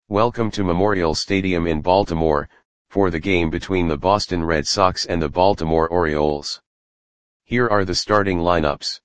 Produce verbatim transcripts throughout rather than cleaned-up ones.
Welcome to Memorial Stadium in Baltimore, for the game between the Boston Red Sox and the Baltimore Orioles. Here are the starting lineups.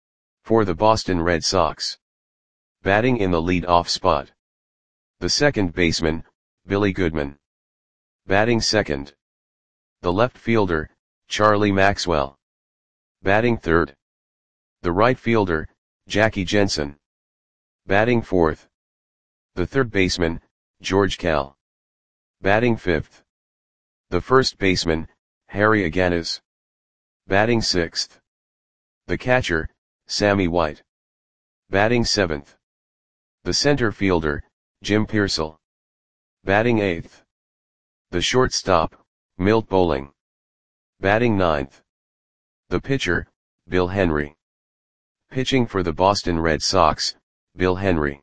For the Boston Red Sox. Batting in the lead-off spot. The second baseman, Billy Goodman. Batting second. The left fielder, Charlie Maxwell. Batting third. The right fielder, Jackie Jensen. Batting fourth. The third baseman, George Kell. Batting fifth. The first baseman, Harry Aganes. Batting sixth. The catcher, Sammy White. Batting seventh. The center fielder, Jim Piersall. Batting eighth. The shortstop, Milt Bowling. Batting ninth. The pitcher, Bill Henry. Pitching for the Boston Red Sox, Bill Henry.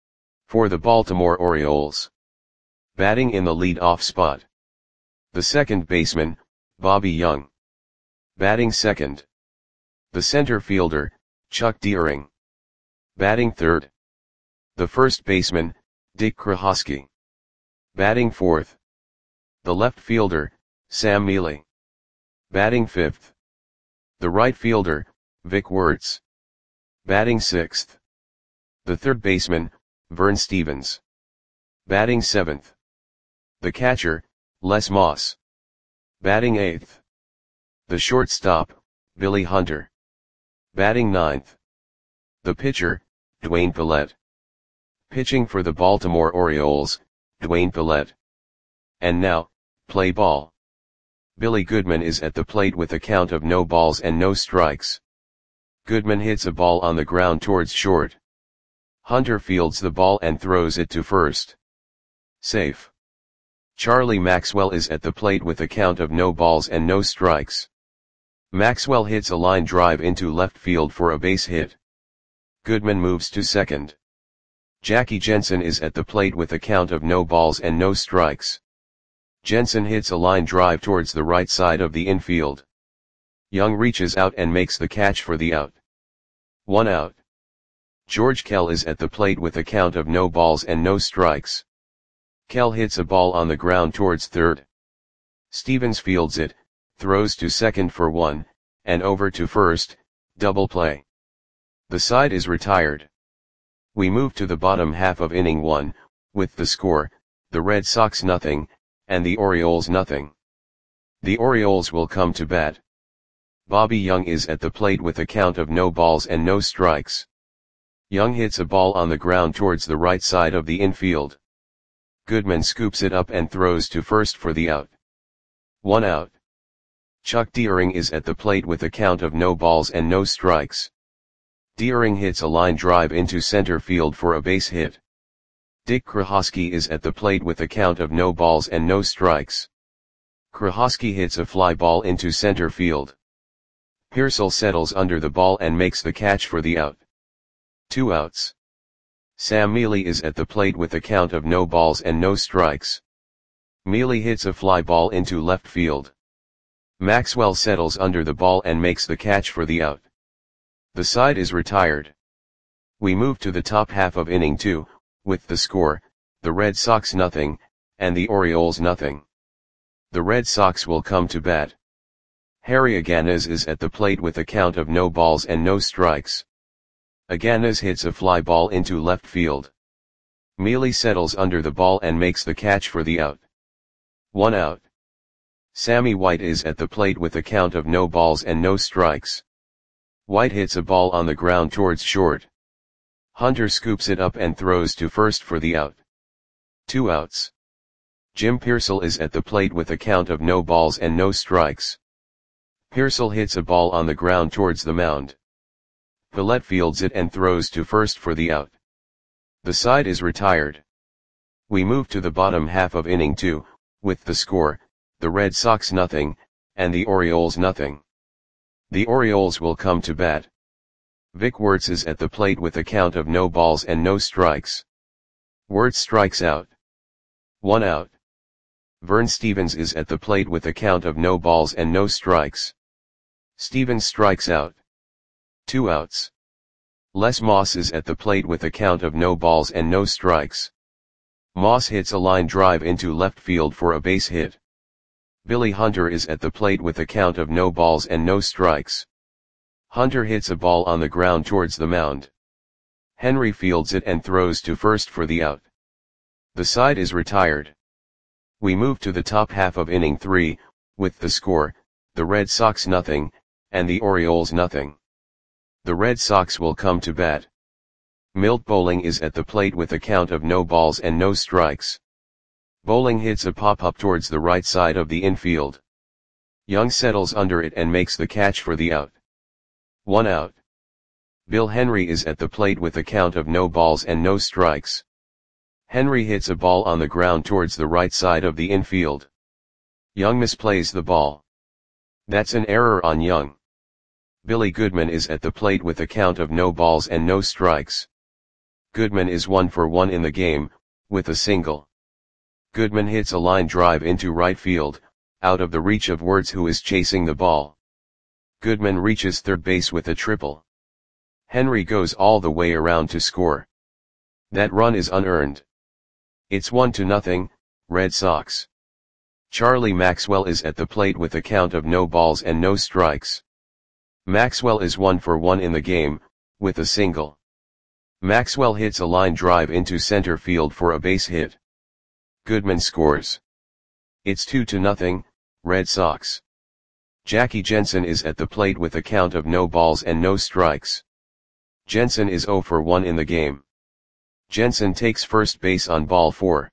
For the Baltimore Orioles. Batting in the lead-off spot. The second baseman, Bobby Young. Batting second. The center fielder, Chuck Deering. Batting third. The first baseman, Dick Krohosky. Batting fourth. The left fielder, Sam Mele. Batting fifth. The right fielder, Vic Wertz. Batting sixth. The third baseman, Vern Stephens. Batting seventh. The catcher, Les Moss. Batting eighth. The shortstop, Billy Hunter. Batting ninth. The pitcher, Dwayne Pallette. Pitching for the Baltimore Orioles, Dwayne Pallette. And now, play ball. Billy Goodman is at the plate with a count of no balls and no strikes. Goodman hits a ball on the ground towards short. Hunter fields the ball and throws it to first. Safe. Charlie Maxwell is at the plate with a count of no balls and no strikes. Maxwell hits a line drive into left field for a base hit. Goodman moves to second. Jackie Jensen is at the plate with a count of no balls and no strikes. Jensen hits a line drive towards the right side of the infield. Young reaches out and makes the catch for the out. One out. George Kell is at the plate with a count of no balls and no strikes. Kell hits a ball on the ground towards third. Stephens fields it, throws to second for one, and over to first, double play. The side is retired. We move to the bottom half of inning one, with the score, the Red Sox nothing, and the Orioles nothing. The Orioles will come to bat. Bobby Young is at the plate with a count of no balls and no strikes. Young hits a ball on the ground towards the right side of the infield. Goodman scoops it up and throws to first for the out. One out. Chuck Deering is at the plate with a count of no balls and no strikes. Deering hits a line drive into center field for a base hit. Dick Krohosky is at the plate with a count of no balls and no strikes. Krohosky hits a fly ball into center field. Piersall settles under the ball and makes the catch for the out. Two outs. Sam Mele is at the plate with a count of no balls and no strikes. Mele hits a fly ball into left field. Maxwell settles under the ball and makes the catch for the out. The side is retired. We move to the top half of inning two, with the score, the Red Sox nothing, and the Orioles nothing. The Red Sox will come to bat. Harry Aganes is at the plate with a count of no balls and no strikes. Aganes hits a fly ball into left field. Mele settles under the ball and makes the catch for the out. One out. Sammy White is at the plate with a count of no balls and no strikes. White hits a ball on the ground towards short. Hunter scoops it up and throws to first for the out. Two outs. Jim Piersall is at the plate with a count of no balls and no strikes. Piersall hits a ball on the ground towards the mound. Pallette fields it and throws to first for the out. The side is retired. We move to the bottom half of inning two, with the score, the Red Sox nothing, and the Orioles nothing. The Orioles will come to bat. Vic Wertz is at the plate with a count of no balls and no strikes. Wertz strikes out. One out. Vern Stephens is at the plate with a count of no balls and no strikes. Stephens strikes out. Two outs. Les Moss is at the plate with a count of no balls and no strikes. Moss hits a line drive into left field for a base hit. Billy Hunter is at the plate with a count of no balls and no strikes. Hunter hits a ball on the ground towards the mound. Henry fields it and throws to first for the out. The side is retired. We move to the top half of inning three, with the score, the Red Sox nothing, and the Orioles nothing. The Red Sox will come to bat. Milt Bowling is at the plate with a count of no balls and no strikes. Bowling hits a pop-up towards the right side of the infield. Young settles under it and makes the catch for the out. One out. Bill Henry is at the plate with a count of no balls and no strikes. Henry hits a ball on the ground towards the right side of the infield. Young misplays the ball. That's an error on Young. Billy Goodman is at the plate with a count of no balls and no strikes. Goodman is one for one in the game, with a single. Goodman hits a line drive into right field, out of the reach of Wertz, who is chasing the ball. Goodman reaches third base with a triple. Henry goes all the way around to score. That run is unearned. It's one to nothing, Red Sox. Charlie Maxwell is at the plate with a count of no balls and no strikes. Maxwell is one for one in the game, with a single. Maxwell hits a line drive into center field for a base hit. Goodman scores. It's two to nothing, Red Sox. Jackie Jensen is at the plate with a count of no balls and no strikes. Jensen is zero for one in the game. Jensen takes first base on ball four.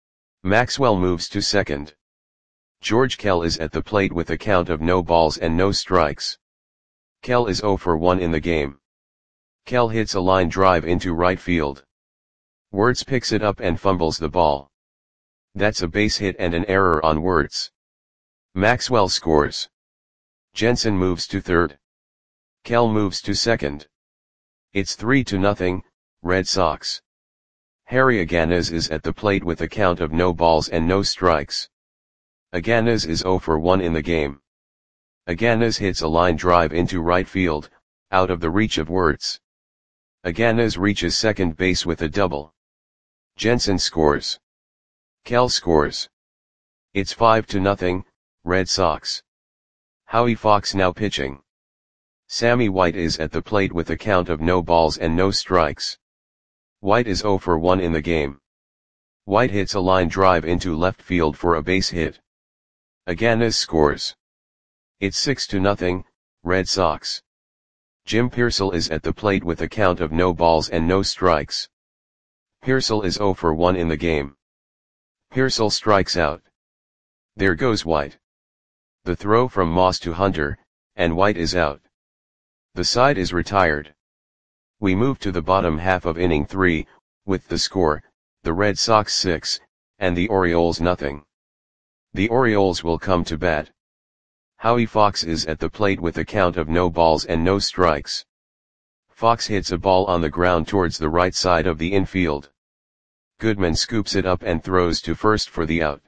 Maxwell moves to second. George Kell is at the plate with a count of no balls and no strikes. Kell is zero for one in the game. Kell hits a line drive into right field. Wertz picks it up and fumbles the ball. That's a base hit and an error on Wertz. Maxwell scores. Jensen moves to third. Kell moves to second. It's three to nothing, Red Sox. Harry Aganez is at the plate with a count of no balls and no strikes. Aganez is zero for one in the game. Aganez hits a line drive into right field, out of the reach of Wertz. Aganez reaches second base with a double. Jensen scores. Kell scores. It's five to nothing, Red Sox. Howie Fox now pitching. Sammy White is at the plate with a count of no balls and no strikes. White is zero for one in the game. White hits a line drive into left field for a base hit. Aganez scores. It's six to nothing, Red Sox. Jim Piersall is at the plate with a count of no balls and no strikes. Piersall is zero for one in the game. Piersall strikes out. There goes White. The throw from Moss to Hunter, and White is out. The side is retired. We move to the bottom half of inning three, with the score, the Red Sox six, and the Orioles nothing. The Orioles will come to bat. Howie Fox is at the plate with a count of no balls and no strikes. Fox hits a ball on the ground towards the right side of the infield. Goodman scoops it up and throws to first for the out.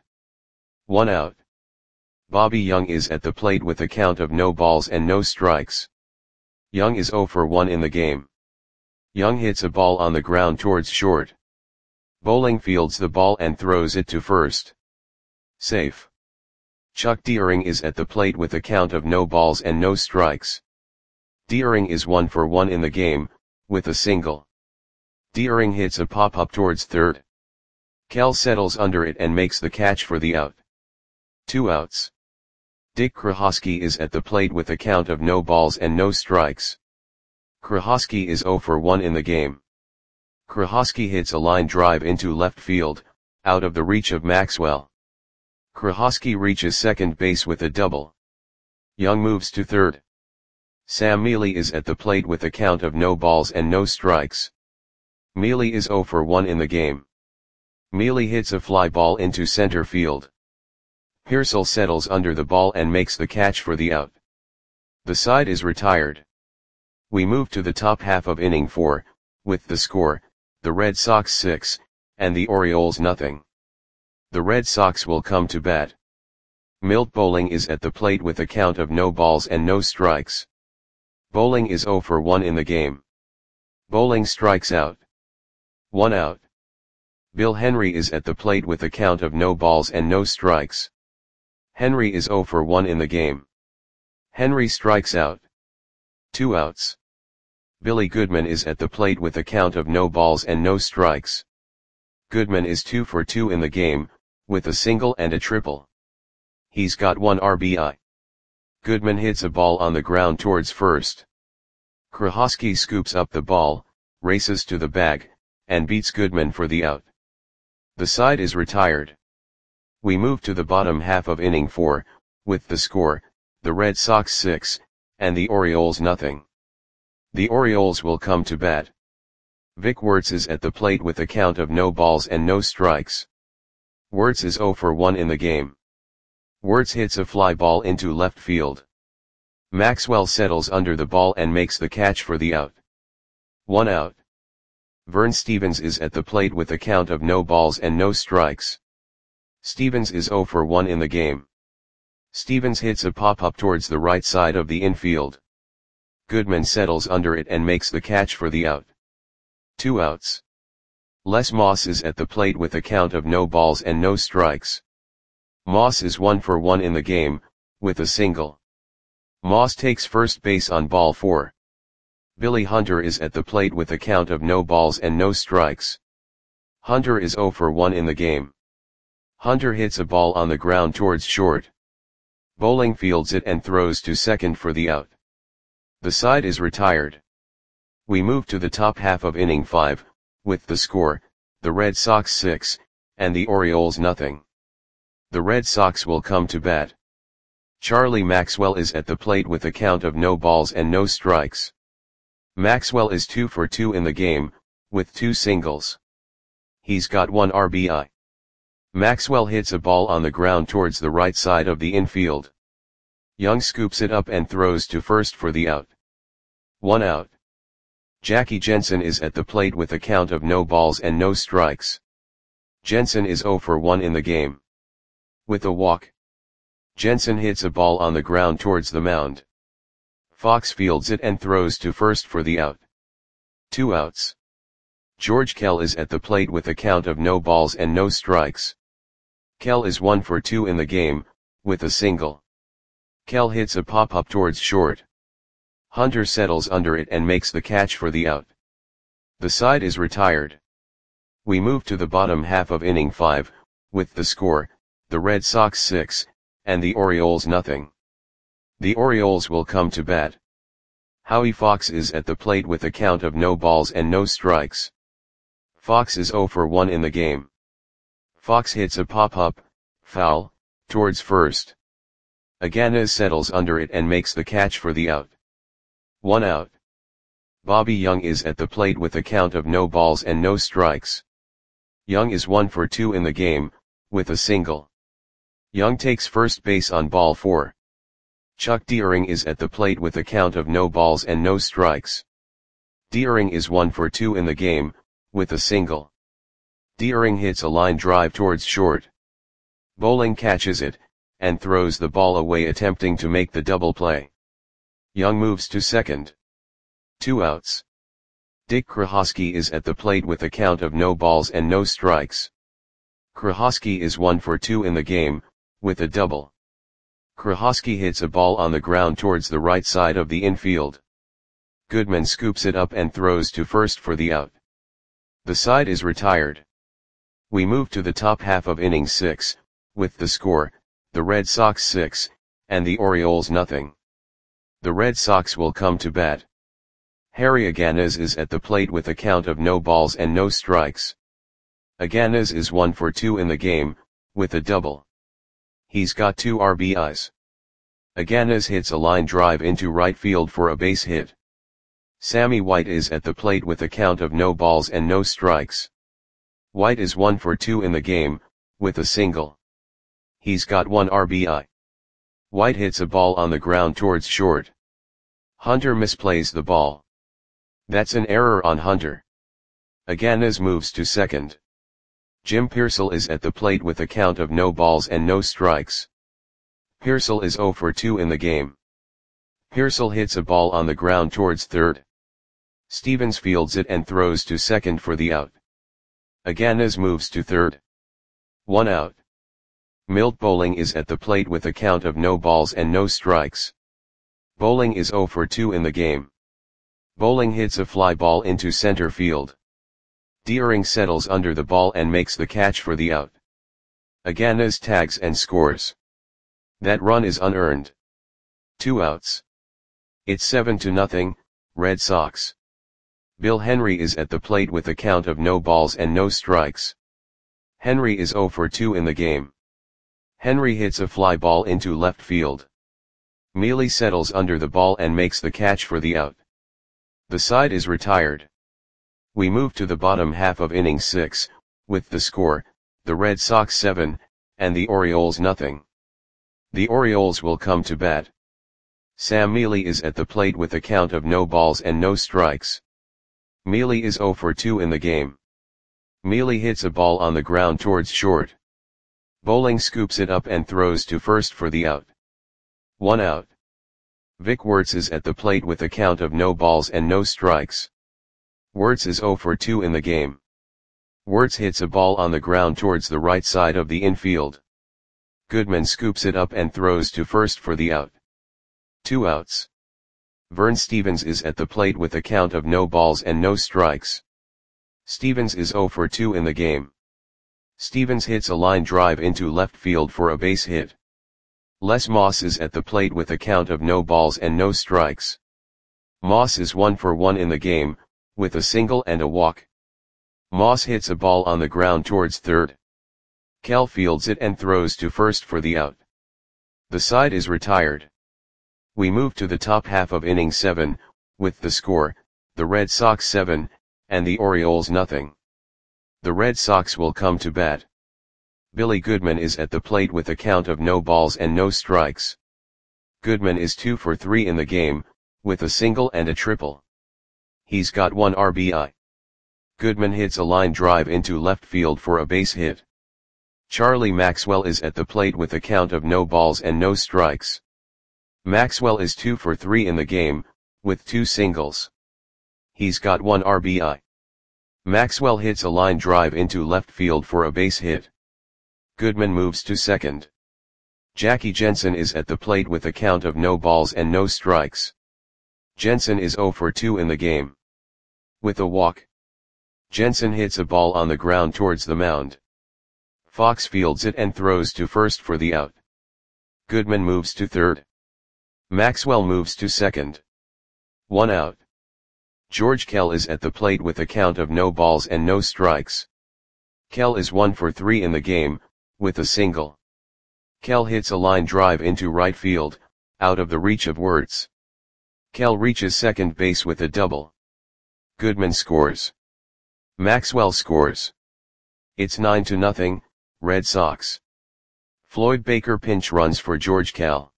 One out. Bobby Young is at the plate with a count of no balls and no strikes. Young is zero for one in the game. Young hits a ball on the ground towards short. Bowling fields the ball and throws it to first. Safe. Chuck Deering is at the plate with a count of no balls and no strikes. Deering is one for one in the game, with a single. Deering hits a pop-up towards third. Kell settles under it and makes the catch for the out. Two outs. Dick Krahosky is at the plate with a count of no balls and no strikes. Krahosky is zero for one in the game. Krahosky hits a line drive into left field, out of the reach of Maxwell. Krahosky reaches second base with a double. Young moves to third. Sam Mealy is at the plate with a count of no balls and no strikes. Mealy is zero for one in the game. Mealy hits a fly ball into center field. Piersall settles under the ball and makes the catch for the out. The side is retired. We move to the top half of inning four, with the score, the Red Sox six, and the Orioles nothing. The Red Sox will come to bat. Milt Bowling is at the plate with a count of no balls and no strikes. Bowling is zero for one in the game. Bowling strikes out. One out. Bill Henry is at the plate with a count of no balls and no strikes. Henry is zero for one in the game. Henry strikes out. Two outs. Billy Goodman is at the plate with a count of no balls and no strikes. Goodman is two for two in the game, with a single and a triple. He's got one R B I. Goodman hits a ball on the ground towards first. Krahosky scoops up the ball, races to the bag, and beats Goodman for the out. The side is retired. We move to the bottom half of inning four, with the score, the Red Sox six, and the Orioles nothing. The Orioles will come to bat. Vic Wertz is at the plate with a count of no balls and no strikes. Wertz is zero for one in the game. Wertz hits a fly ball into left field. Maxwell settles under the ball and makes the catch for the out. One out. Vern Stevens is at the plate with a count of no balls and no strikes. Stevens is zero for one in the game. Stevens hits a pop-up towards the right side of the infield. Goodman settles under it and makes the catch for the out. Two outs. Les Moss is at the plate with a count of no balls and no strikes. Moss is one for one in the game, with a single. Moss takes first base on ball four. Billy Hunter is at the plate with a count of no balls and no strikes. Hunter is zero for one in the game. Hunter hits a ball on the ground towards short. Bowling fields it and throws to second for the out. The side is retired. We move to the top half of inning five, with the score, the Red Sox six, and the Orioles nothing. The Red Sox will come to bat. Charlie Maxwell is at the plate with a count of no balls and no strikes. Maxwell is two for two in the game, with two singles. He's got one R B I. Maxwell hits a ball on the ground towards the right side of the infield. Young scoops it up and throws to first for the out. One out. Jackie Jensen is at the plate with a count of no balls and no strikes. Jensen is zero for one in the game. With a walk. Jensen hits a ball on the ground towards the mound. Fox fields it and throws to first for the out. Two outs. George Kell is at the plate with a count of no balls and no strikes. Kell is one for two in the game, with a single. Kell hits a pop-up towards short. Hunter settles under it and makes the catch for the out. The side is retired. We move to the bottom half of inning five, with the score, the Red Sox six, and the Orioles nothing. The Orioles will come to bat. Howie Fox is at the plate with a count of no balls and no strikes. Fox is zero for one in the game. Fox hits a pop-up, foul, towards first. Aganes settles under it and makes the catch for the out. One out. Bobby Young is at the plate with a count of no balls and no strikes. Young is one for two in the game, with a single. Young takes first base on ball four. Chuck Deering is at the plate with a count of no balls and no strikes. Deering is one for two in the game, with a single. Deering hits a line drive towards short. Bowling catches it, and throws the ball away attempting to make the double play. Young moves to second. Two outs. Dick Krahosky is at the plate with a count of no balls and no strikes. Krahosky is one for two in the game, with a double. Krahosky hits a ball on the ground towards the right side of the infield. Goodman scoops it up and throws to first for the out. The side is retired. We move to the top half of inning six, with the score, the Red Sox six, and the Orioles nothing. The Red Sox will come to bat. Harry Aganes is at the plate with a count of no balls and no strikes. Aganes is one for two in the game, with a double. He's got two R B Is. Aganes hits a line drive into right field for a base hit. Sammy White is at the plate with a count of no balls and no strikes. White is one for two in the game, with a single. He's got one R B I. White hits a ball on the ground towards short. Hunter misplays the ball. That's an error on Hunter. Aganes moves to second. Jim Pearsall is at the plate with a count of no balls and no strikes. Pearsall is zero for two in the game. Pearsall hits a ball on the ground towards third. Stevens fields it and throws to second for the out. Aganes moves to third. One out. Milt Bowling is at the plate with a count of no balls and no strikes. Bowling is zero for two in the game. Bowling hits a fly ball into center field. Deering settles under the ball and makes the catch for the out. Aganes tags and scores. That run is unearned. Two outs. It's seven to nothing, Red Sox. Bill Henry is at the plate with a count of no balls and no strikes. Henry is zero for two in the game. Henry hits a fly ball into left field. Mealy settles under the ball and makes the catch for the out. The side is retired. We move to the bottom half of inning six, with the score, the Red Sox seven, and the Orioles nothing. The Orioles will come to bat. Sam Mealy is at the plate with a count of no balls and no strikes. Mealy is zero for two in the game. Mealy hits a ball on the ground towards short. Bowling scoops it up and throws to first for the out. One out. Vic Wertz is at the plate with a count of no balls and no strikes. Wertz is zero for two in the game. Wertz hits a ball on the ground towards the right side of the infield. Goodman scoops it up and throws to first for the out. Two outs. Vern Stevens is at the plate with a count of no balls and no strikes. Stevens is zero for two in the game. Stevens hits a line drive into left field for a base hit. Les Moss is at the plate with a count of no balls and no strikes. Moss is one for one in the game, with a single and a walk. Moss hits a ball on the ground towards third. Kell fields it and throws to first for the out. The side is retired. We move to the top half of inning seven, with the score, the Red Sox seven, and the Orioles nothing. The Red Sox will come to bat. Billy Goodman is at the plate with a count of no balls and no strikes. Goodman is two for three in the game, with a single and a triple. He's got one R B I. Goodman hits a line drive into left field for a base hit. Charlie Maxwell is at the plate with a count of no balls and no strikes. Maxwell is two for three in the game, with two singles. He's got one R B I. Maxwell hits a line drive into left field for a base hit. Goodman moves to second. Jackie Jensen is at the plate with a count of no balls and no strikes. Jensen is zero for two in the game. With a walk. Jensen hits a ball on the ground towards the mound. Fox fields it and throws to first for the out. Goodman moves to third. Maxwell moves to second. One out. George Kell is at the plate with a count of no balls and no strikes. Kell is one for three in the game, with a single. Kell hits a line drive into right field, out of the reach of Wertz. Kell reaches second base with a double. Goodman scores. Maxwell scores. It's nine to nothing, Red Sox. Floyd Baker pinch runs for George Kell.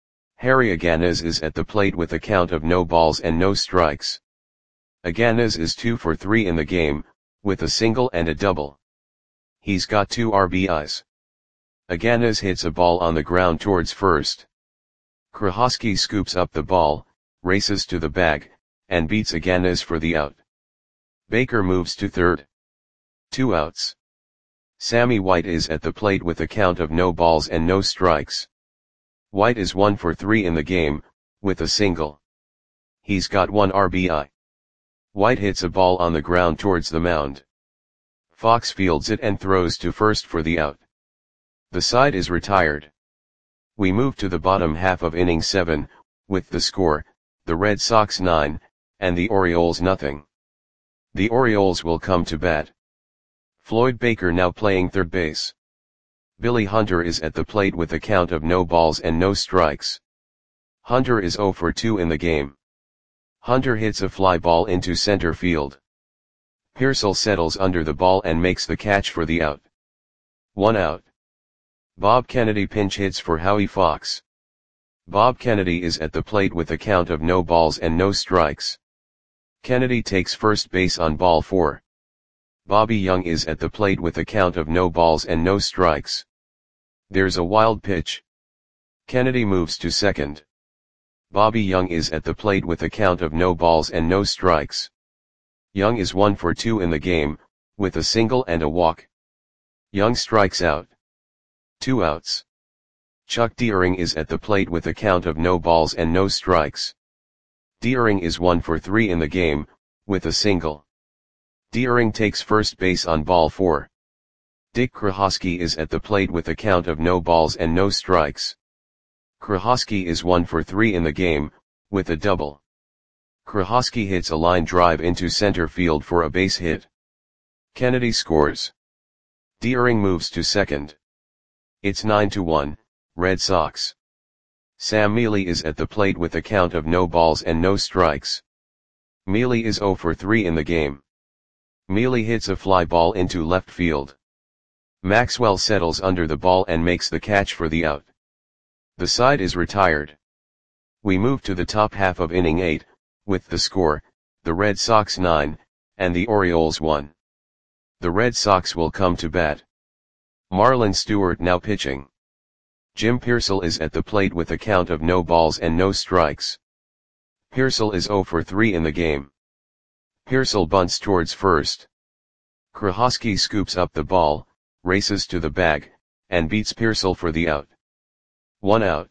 Harry Aganes is at the plate with a count of no balls and no strikes. Aganes is two for three in the game, with a single and a double. He's got two R B Is. Aganes hits a ball on the ground towards first. Krahosky scoops up the ball, races to the bag, and beats Aganes for the out. Baker moves to third. Two outs. Sammy White is at the plate with a count of no balls and no strikes. White is one for three in the game, with a single. He's got one R B I. White hits a ball on the ground towards the mound. Fox fields it and throws to first for the out. The side is retired. We move to the bottom half of inning seven, with the score, the Red Sox nine, and the Orioles nothing. The Orioles will come to bat. Floyd Baker now playing third base. Billy Hunter is at the plate with a count of no balls and no strikes. Hunter is zero for two in the game. Hunter hits a fly ball into center field. Pearsall settles under the ball and makes the catch for the out. One out. Bob Kennedy pinch hits for Howie Fox. Bob Kennedy is at the plate with a count of no balls and no strikes. Kennedy takes first base on ball four. Bobby Young is at the plate with a count of no balls and no strikes. There's a wild pitch. Kennedy moves to second. Bobby Young is at the plate with a count of no balls and no strikes. Young is one for two in the game, with a single and a walk. Young strikes out. Two outs. Chuck Deering is at the plate with a count of no balls and no strikes. Deering is one for three in the game, with a single. Deering takes first base on ball four. Dick Krahosky is at the plate with a count of no balls and no strikes. Krahosky is one for three in the game, with a double. Krahosky hits a line drive into center field for a base hit. Kennedy scores. Deering moves to second. It's nine to one, Red Sox. Sam Mealy is at the plate with a count of no balls and no strikes. Mealy is zero for three in the game. Mealy hits a fly ball into left field. Maxwell settles under the ball and makes the catch for the out. The side is retired. We move to the top half of inning eight, with the score, the Red Sox nine, and the Orioles one. The Red Sox will come to bat. Marlon Stewart now pitching. Jim Pearsall is at the plate with a count of no balls and no strikes. Pearsall is zero for three in the game. Pearsall bunts towards first. Krahosky scoops up the ball, races to the bag, and beats Pearsall for the out. One out.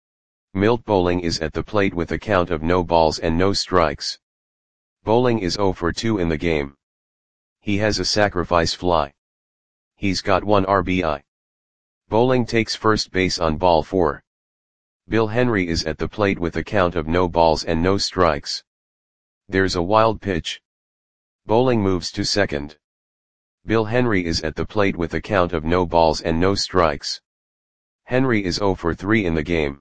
Milt Bowling is at the plate with a count of no balls and no strikes. Bowling is zero for two in the game. He has a sacrifice fly. He's got one R B I. Bowling takes first base on ball four. Bill Henry is at the plate with a count of no balls and no strikes. There's a wild pitch. Bowling moves to second. Bill Henry is at the plate with a count of no balls and no strikes. Henry is zero for three in the game.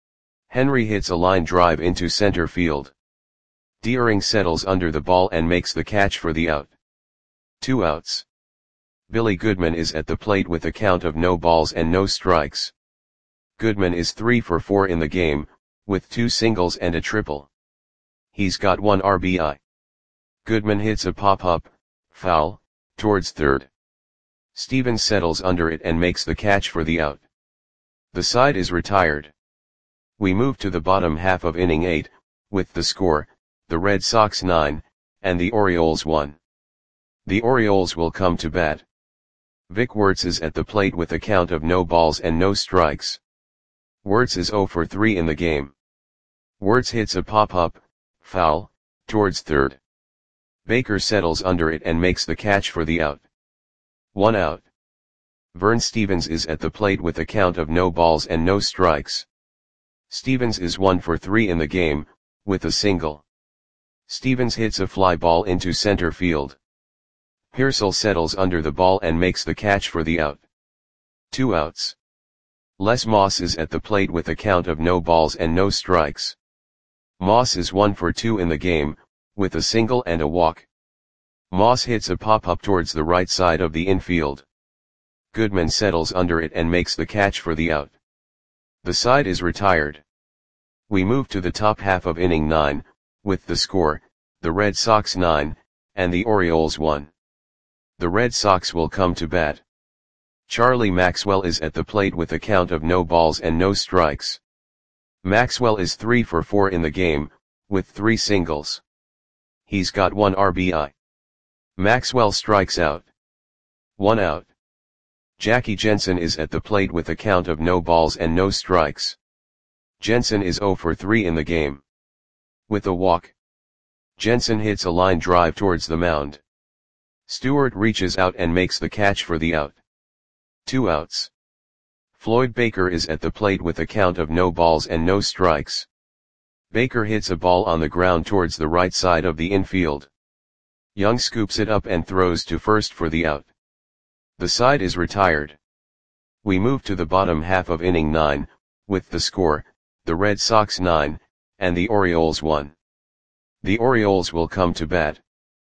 Henry hits a line drive into center field. Deering settles under the ball and makes the catch for the out. Two outs. Billy Goodman is at the plate with a count of no balls and no strikes. Goodman is three for four in the game, with two singles and a triple. He's got one R B I. Goodman hits a pop-up, foul, towards third. Stevens settles under it and makes the catch for the out. The side is retired. We move to the bottom half of inning eight, with the score, the Red Sox nine, and the Orioles one. The Orioles will come to bat. Vic Wertz is at the plate with a count of no balls and no strikes. Wertz is zero for three in the game. Wertz hits a pop-up, foul, towards third. Baker settles under it and makes the catch for the out. One out. Vern Stevens is at the plate with a count of no balls and no strikes. Stevens is one for three in the game, with a single. Stevens hits a fly ball into center field. Pearsall settles under the ball and makes the catch for the out. Two outs. Les Moss is at the plate with a count of no balls and no strikes. Moss is one for two in the game, with a single and a walk. Moss hits a pop-up towards the right side of the infield. Goodman settles under it and makes the catch for the out. The side is retired. We move to the top half of inning nine, with the score, the Red Sox nine, and the Orioles one. The Red Sox will come to bat. Charlie Maxwell is at the plate with a count of no balls and no strikes. Maxwell is three for four in the game, with three singles. He's got one R B I. Maxwell strikes out. One out. Jackie Jensen is at the plate with a count of no balls and no strikes. Jensen is zero for three in the game. With a walk. Jensen hits a line drive towards the mound. Stewart reaches out and makes the catch for the out. Two outs. Floyd Baker is at the plate with a count of no balls and no strikes. Baker hits a ball on the ground towards the right side of the infield. Young scoops it up and throws to first for the out. The side is retired. We move to the bottom half of inning nine, with the score, the Red Sox nine, and the Orioles one. The Orioles will come to bat.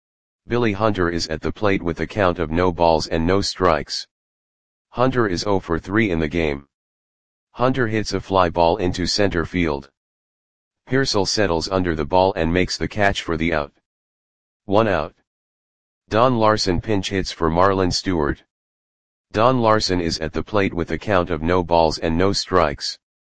Billy Hunter is at the plate with a count of no balls and no strikes. Hunter is zero for three in the game. Hunter hits a fly ball into center field. Pearsall settles under the ball and makes the catch for the out. One out. Don Larson pinch hits for Marlon Stewart. Don Larson is at the plate with a count of no balls and no strikes.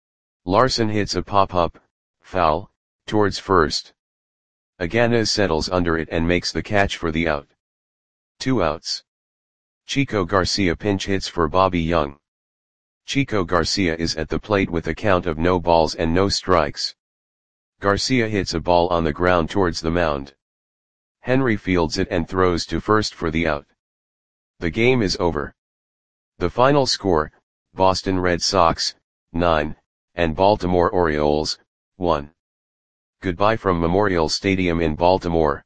Larson hits a pop-up, foul, towards first. Aganez settles under it and makes the catch for the out. Two outs. Chico Garcia pinch hits for Bobby Young. Chico Garcia is at the plate with a count of no balls and no strikes. Garcia hits a ball on the ground towards the mound. Henry fields it and throws to first for the out. The game is over. The final score, Boston Red Sox, nine, and Baltimore Orioles, one. Goodbye from Memorial Stadium in Baltimore.